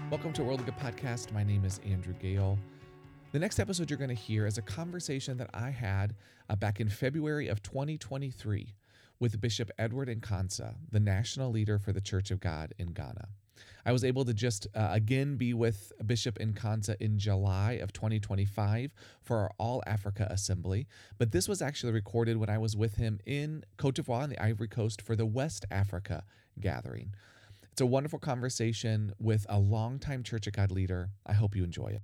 Welcome to World of Good Podcast. My name is Andrew Gale. The next episode you're going to hear is a conversation that I had back in February of 2023 with Bishop Edward Nkansa, the national leader for the Church of God in Ghana. I was able to just again be with Bishop Nkansa in July of 2025 for our All Africa Assembly, but this was actually recorded when I was with him in Côte d'Ivoire on the Ivory Coast for the West Africa Gathering. It's a wonderful conversation with a longtime Church of God leader. I hope you enjoy it.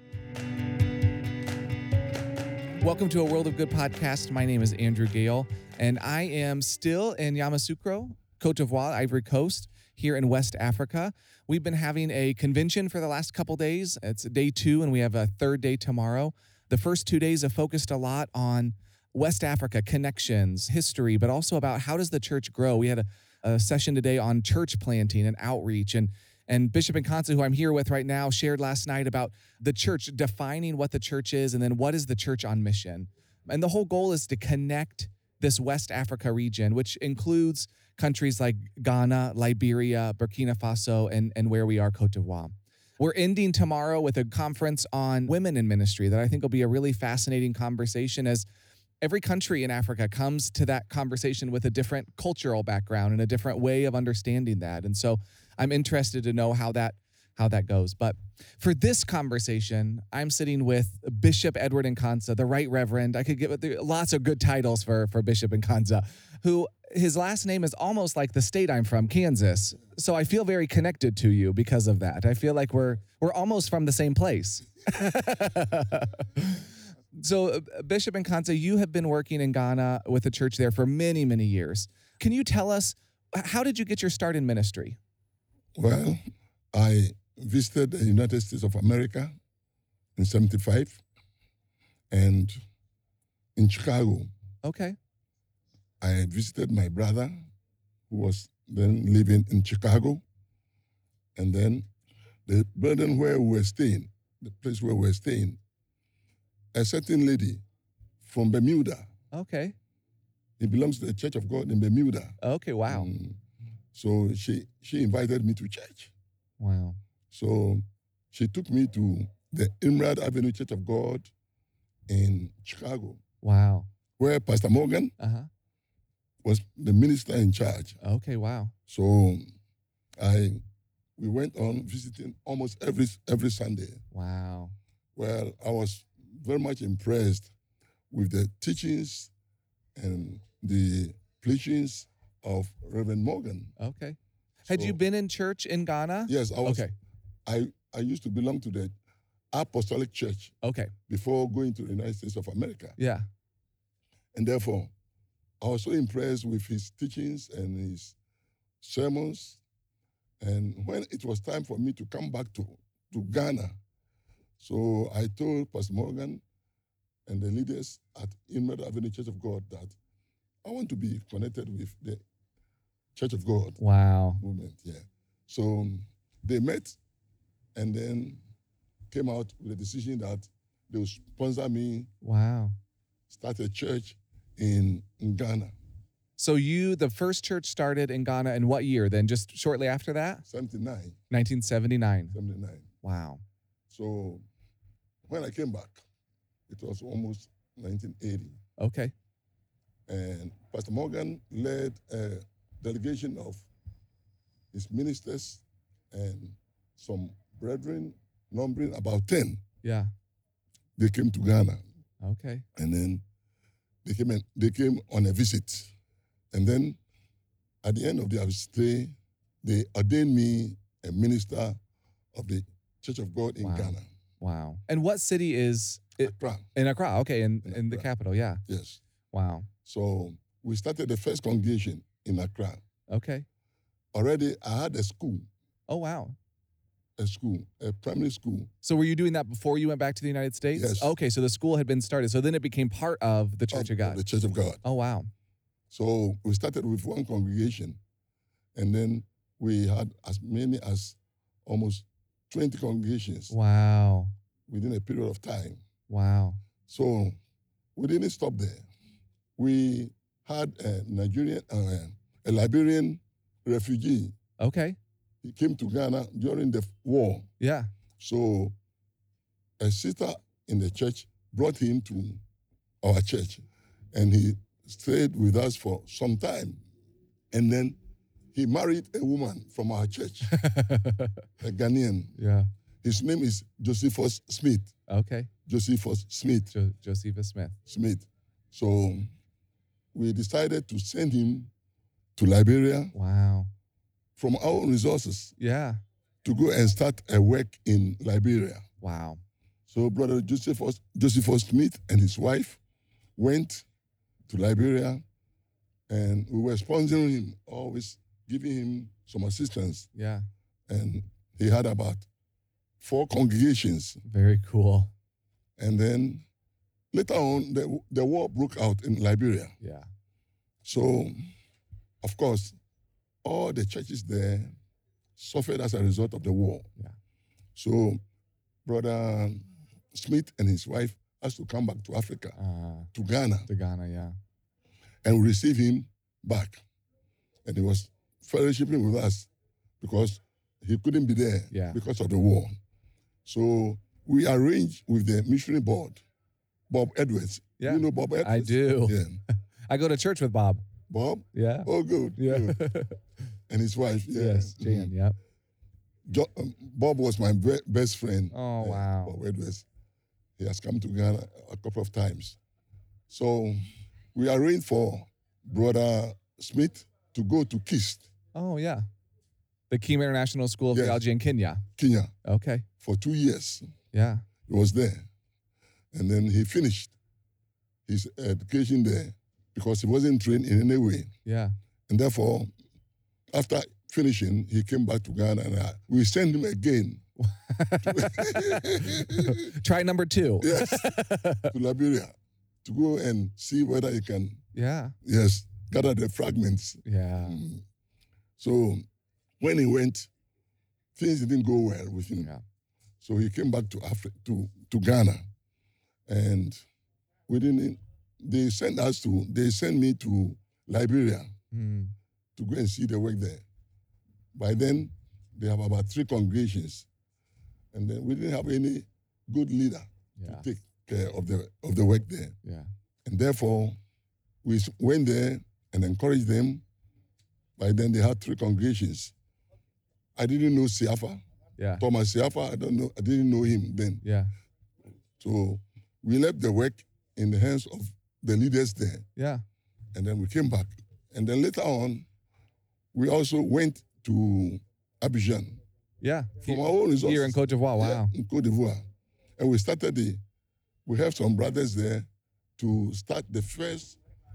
Welcome to a World of Good podcast. My name is Andrew Gale, and I am still in Yamoussoukro, Côte d'Ivoire, Ivory Coast, here in West Africa. We've been having a convention for the last couple days. It's day 2, and we have a third day tomorrow. The first 2 days have focused a lot on West Africa connections, history, but also about how does the church grow. We had a session today on church planting and outreach, and Bishop Nkansa, who I'm here with right now, shared last night about the church, defining what the church is, and then what is the church on mission. And the whole goal is to connect this West Africa region, which includes countries like Ghana, Liberia, Burkina Faso, and where we are, Côte d'Ivoire. We're ending tomorrow with a conference on women in ministry that I think will be a really fascinating conversation, as every country in Africa comes to that conversation with a different cultural background and a different way of understanding that. And so I'm interested to know how that goes. But for this conversation, I'm sitting with Bishop Edward Nkansa, the Right Reverend. I could give lots of good titles for Bishop Nkansa, who his last name is almost like the state I'm from, Kansas. So I feel very connected to you because of that. I feel like we're almost from the same place. So, Bishop Nkansa, you have been working in Ghana with the church there for many, many years. Can you tell us, how did you get your start in ministry? Well, I visited the United States of America in 1975 and in Chicago. Okay. I visited my brother, who was then living in Chicago. And then the building where we were staying, the place where we were staying, a certain lady from Bermuda. Okay. It belongs to the Church of God in Bermuda. Okay, wow. So she invited me to church. Wow. So she took me to the Emerald Avenue Church of God in Chicago. Wow. Where Pastor Morgan was the minister in charge. Okay, wow. So we went on visiting almost every Sunday. Wow. Well, I was very much impressed with the teachings and the preachings of Reverend Morgan. Okay. Had you been in church in Ghana? Yes, I was. Okay. I used to belong to the Apostolic Church. Okay. Before going to the United States of America. Yeah. And therefore, I was so impressed with his teachings and his sermons. And when it was time for me to come back to Ghana, so I told Pastor Morgan and the leaders at Emerald Avenue Church of God that I want to be connected with the Church of God. Wow. Movement. Yeah. So they met and then came out with a decision that they would sponsor me. Wow. Start a church in Ghana. So the first church started in Ghana in what year then? Just shortly after that? 1979. Wow. So when I came back, it was almost 1980. Okay. And Pastor Morgan led a delegation of his ministers and some brethren, numbering about 10. Yeah. They came to Ghana. Okay. And then they came on a visit. And then at the end of their stay, they ordained me a minister of the Church of God in Ghana. Wow. And what city is it? Accra. In Accra. Okay, in the capital, yeah. Yes. Wow. So we started the first congregation in Accra. Okay. Already I had a school. Oh, wow. A primary school. So were you doing that before you went back to the United States? Yes. Okay, so the school had been started. So then it became part of the Church of God. The Church of God. Oh, wow. So we started with one congregation, and then we had as many as almost 20 congregations. Wow. Within a period of time. Wow. So we didn't stop there. We had a Liberian refugee. Okay. he came to Ghana during the war. Yeah. So a sister in the church brought him to our church, and he stayed with us for some time. And then he married a woman from our church, a Ghanaian. Yeah. His name is Josephus Smith. Okay. Josephus Smith. Josephus Smith. Smith. So we decided to send him to Liberia Wow. from our own resources Yeah. to go and start a work in Liberia. Wow. So Brother Josephus Smith and his wife went to Liberia, and we were sponsoring him, always giving him some assistance. Yeah. And he had about 4 congregations. Very cool. And then later on, the war broke out in Liberia. Yeah. So, of course, all the churches there suffered as a result of the war. Yeah. So, Brother Smith and his wife has to come back to Africa, to Ghana, To Ghana, yeah. and receive him back. And he was fellowshipping with us because he couldn't be there because of the war. So we arranged with the missionary board, Bob Edwards. Yeah. You know Bob Edwards? I do. Yeah. I go to church with Bob. Bob? Yeah. Oh, good. Yeah. Good. And his wife. Yeah. Yes, Jan, yep. Bob was my best friend. Oh, wow. Bob Edwards. He has come to Ghana a couple of times. So we arranged for Brother Smith to go to KIST, Oh, yeah. The Kima International School of Yes. Theology in Kenya. Kenya, Okay. for 2 years. Yeah. He was there. And then he finished his education there because he wasn't trained in any way. Yeah. And therefore, after finishing, he came back to Ghana, and we sent him again. Try number 2. Yes, to Liberia to go and see whether he can, Yeah. yes, gather the fragments. Yeah. So when he went, things didn't go well with him. Yeah. So he came back to Africa, to Ghana, and they sent me to Liberia Mm. to go and see the work there. By then, they have about 3 congregations, and then we didn't have any good leader Yeah. to take care of the work there. Yeah. And therefore, we went there and encouraged them. By then, they had 3 congregations. I didn't know Siafa, Yeah. Thomas Siafa. I didn't know him then. Yeah. So we left the work in the hands of the leaders there, Yeah. and then we came back. And then later on, we also went to Abidjan Yeah. from our own resources. Here in Côte d'Ivoire. Wow. Yeah, in Côte d'Ivoire. And we have some brothers there to start the first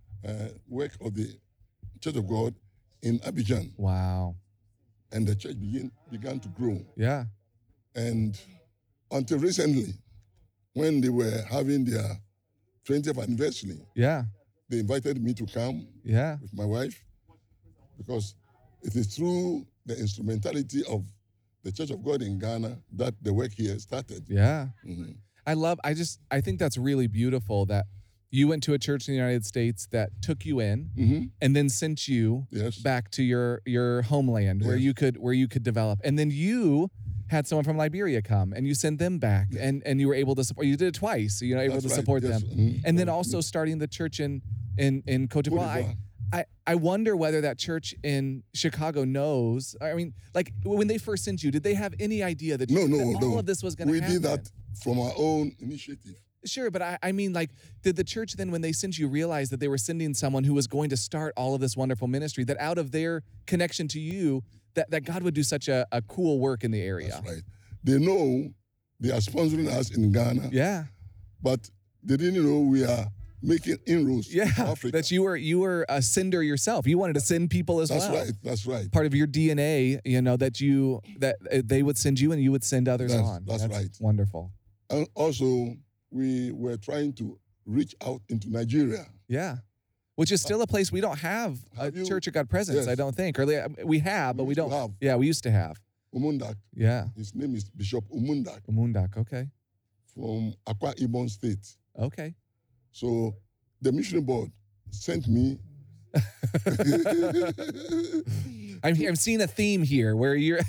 work of the Church of God in Abidjan. Wow. And the church began to grow. Yeah. And until recently, when they were having their 20th anniversary, Yeah. they invited me to come Yeah. with my wife, because it is through the instrumentality of the Church of God in Ghana that the work here started. Yeah. Mhm. I think that's really beautiful that you went to a church in the United States that took you in Mhm. and then sent you Yes. back to your homeland where Yes. you could develop. And then you had someone from Liberia come and you sent them back and you were able to support. You did it twice, so able That's to right, support yes. them. Mhm. And then also starting the church in Côte d'Ivoire. I wonder whether that church in Chicago knows. I mean, like when they first sent you, did they have any idea that, No, all of this was going to happen? We did that from our own initiative. Sure, but I mean, like, did the church then, when they sent you, realize that they were sending someone who was going to start all of this wonderful ministry, that out of their connection to you, that God would do such a cool work in the area? That's right. They know they are sponsoring us in Ghana, Yeah. but they didn't know we are making inroads to Yeah. Africa. That you were a sender yourself. You wanted to send people as That's well. right. That's right. Part of your DNA, that they would send you and you would send others on. That's right. Wonderful. And also, we were trying to reach out into Nigeria. Yeah. Which is still a place we don't have a Have you? Church of God presence, Yes. I don't think. Or we have, but we used to don't. have. Yeah, we used to have. Umundak. Yeah. His name is Bishop Umundak Umundak. Okay. from Akwa Ibom State. Okay. So the missionary board sent me I'm seeing a theme here where you're.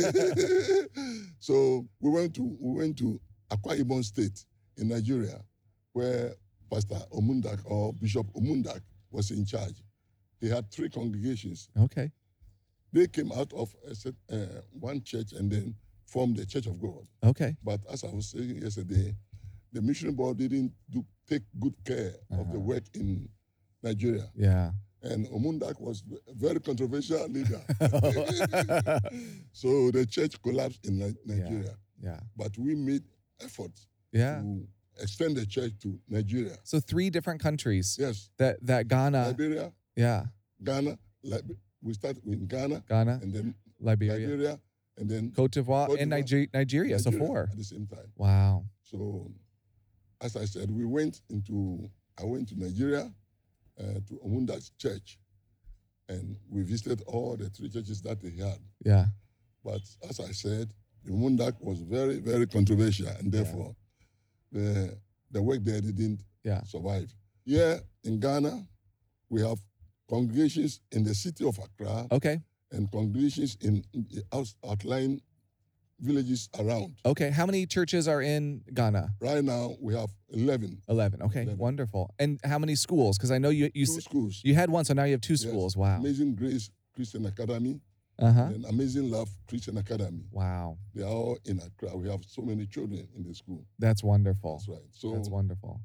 So we went to Akwa Ibom State in Nigeria, where Pastor Omundak or Bishop Omundak was in charge. He had 3 congregations. Okay. They came out of one church and then formed the Church of God. Okay. But as I was saying yesterday, the mission board didn't take good care of the work in Nigeria. Yeah. And Omundak was a very controversial leader. So the church collapsed in Nigeria. Yeah. But we made efforts Yeah. to extend the church to Nigeria. So 3 different countries. Yes. That Ghana. Liberia, Yeah. Ghana. We started with Ghana, Ghana, and then Liberia, and then Cote d'Ivoire, and Nigeria. So 4 at the same time. Wow. So, as I said, I went to Nigeria to Omundak's church, and we visited all the 3 churches that he had. Yeah. But as I said, Omundak was very, very controversial, and therefore the work there didn't survive. Here in Ghana, we have congregations in the city of Accra. Okay. And congregations in the outlying villages around. Okay. How many churches are in Ghana? Right now, we have 11. 11. Okay. 11. Wonderful. And how many schools? Because I know you 2 schools. You had 1, so now you have 2 schools. Wow. Amazing Grace Christian Academy and Amazing Love Christian Academy. Wow. They are all in Accra. We have so many children in the school. That's wonderful. That's right. So that's wonderful.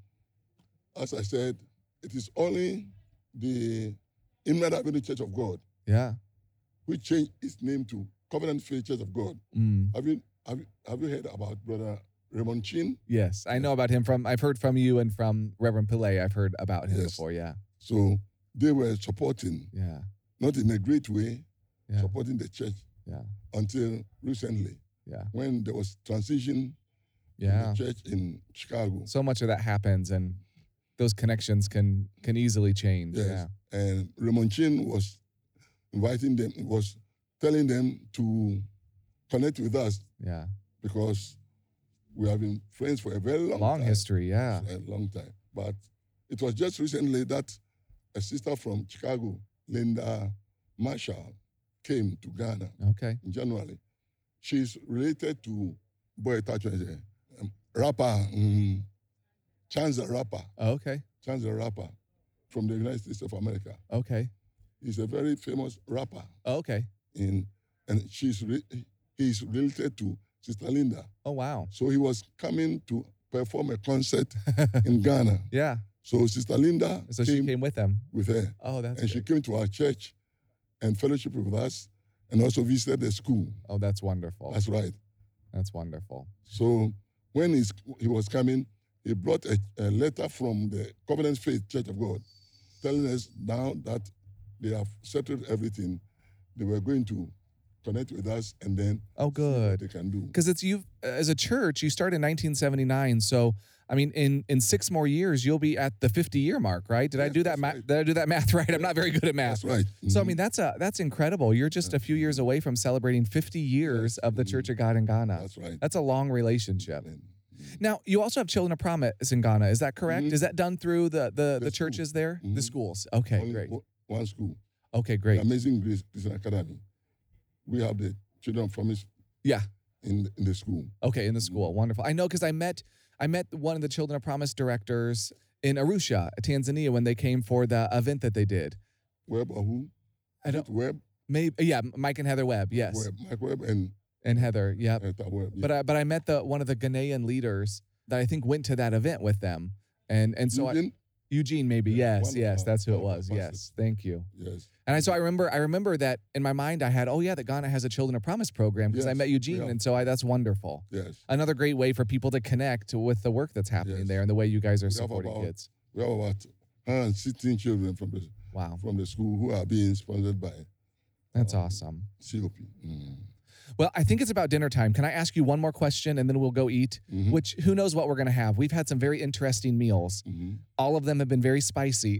As I said, it is only the Inland Avenue Church of God which changed its name to Covenant Faith Church of God. Have you heard about Brother Raymond Chin? Yes, I know about him I've heard from you and from Reverend Pillay. I've heard about him before, yeah. So they were supporting, not in a great way, supporting the church until recently, when there was transition in the church in Chicago. So much of that happens, and those connections can easily change. Yes. Yeah. And Raymond Chin was inviting them, was telling them to connect with us. Yeah. Because we have been friends for a very long time. History, yeah. A long time. But it was just recently that a sister from Chicago, Linda Marshall, came to Ghana in January. She's related to Boy Tacho, rapper, Chance the Rapper. Okay. Chance the Rapper from the United States of America. Okay. He's a very famous rapper. Okay. And he's related to Sister Linda. Oh, wow. So he was coming to perform a concert in Ghana. Yeah. So Sister Linda she came with them. With her. Oh, that's And good. she came to our church and fellowship with us and also visited the school. Oh, that's wonderful. That's right. That's wonderful. So when he was coming, he brought a letter from the Covenant Faith Church of God telling us now that they have settled everything. They were going to connect with us and then see what they can do. Because it's you as a church, you started in 1979. So I mean, in 6 more years, you'll be at the 50-year mark, right? Did I do that math? Right. Did I do that math right? I'm not very good at math. That's right. So I mean, that's incredible. You're just a few years away from celebrating 50 years of the Church of God in Ghana. That's right. That's a long relationship. Now, you also have Children of Promise in Ghana. Is that correct? Is that done through the churches there? The schools. Okay, only great. One school. Okay, great. The Amazing Grace Christian Academy. We have the Children of Promise. Yeah. In the school. Okay, in the school. Wonderful. I know because I met one of the Children of Promise directors in Arusha, Tanzania, when they came for the event that they did. Webb or who? I don't. Webb? Maybe, yeah, Mike and Heather Webb, yes. Mike Webb and Heather, yeah. Webb, yeah. But I met one of the Ghanaian leaders that I think went to that event with them. And so Eugene, maybe. Yes, that's who it was. Yes, thank you. Yes. And I remember that in my mind I had, that Ghana has a Children of Promise program because I met Eugene, and so that's wonderful. Yes. Another great way for people to connect with the work that's happening there and the way you guys are supporting kids. We have about 116 children from the school who are being sponsored by. That's awesome. COP. Well, I think it's about dinner time. Can I ask you one more question and then we'll go eat? Which, who knows what we're going to have? We've had some very interesting meals. All of them have been very spicy.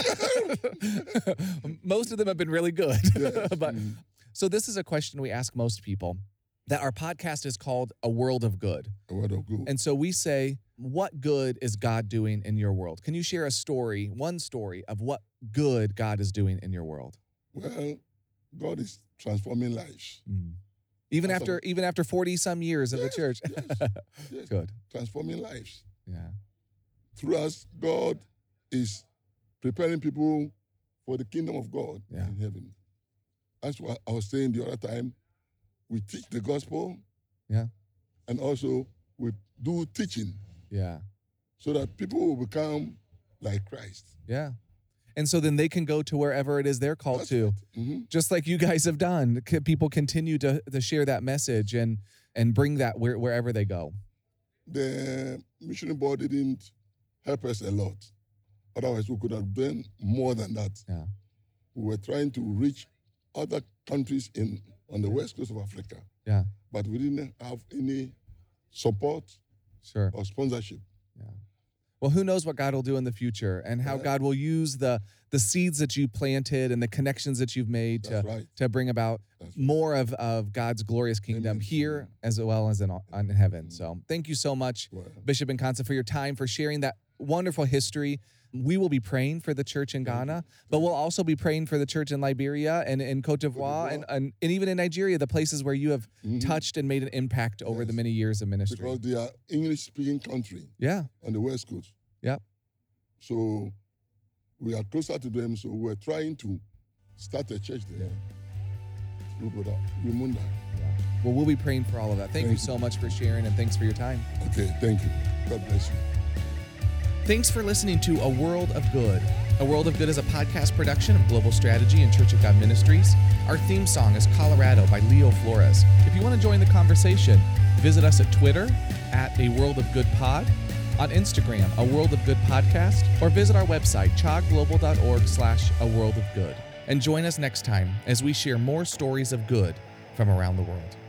Most of them have been really good. But so this is a question we ask most people. That our podcast is called A World of Good. A World of Good. And so we say, what good is God doing in your world? Can you share one story of what good God is doing in your world? Well, God is transforming lives. Even That's after 40 some years of the church. Yes. Good. Transforming lives. Yeah. Through us, God is preparing people for the kingdom of God in heaven. That's what I was saying the other time. We teach the gospel. Yeah. And also we do teaching. Yeah. So that people will become like Christ. Yeah. And so then they can go to wherever it is they're called That's to, right. Mm-hmm. just like you guys have done. People continue to share that message and bring that wherever they go. The missionary board didn't help us a lot. Otherwise, we could have done more than that. Yeah. We were trying to reach other countries on the west coast of Africa. Yeah. But we didn't have any support or sponsorship. Yeah. Well, who knows what God will do in the future and how God will use the seeds that you planted and the connections that you've made to bring about more of God's glorious kingdom here as well as in heaven. So thank you so much, Bishop Nkansa, for your time, for sharing that wonderful history. We will be praying for the church in Ghana, but we'll also be praying for the church in Liberia and in Cote d'Ivoire and even in Nigeria, the places where you have touched and made an impact over the many years of ministry. Because they are English-speaking country on the West Coast. Yep. So we are closer to them, so we're trying to start a church there. Well, we'll be praying for all of that. Thank you so much for sharing, and thanks for your time. Okay, thank you. God bless you. Thanks for listening to A World of Good. A World of Good is a podcast production of Global Strategy and Church of God Ministries. Our theme song is Colorado by Leo Flores. If you want to join the conversation, visit us at Twitter at A World of Good Pod, on Instagram, A World of Good Podcast, or visit our website, chogglobal.org/A World of Good. And join us next time as we share more stories of good from around the world.